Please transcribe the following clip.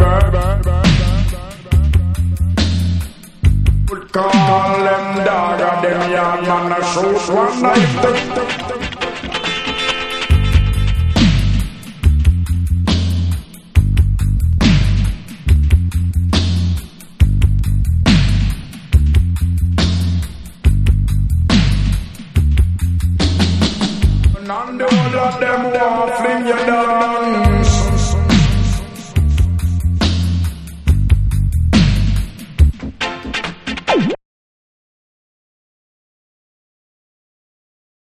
Would call them dog and them young man a shoot one night. None of them want fling you down.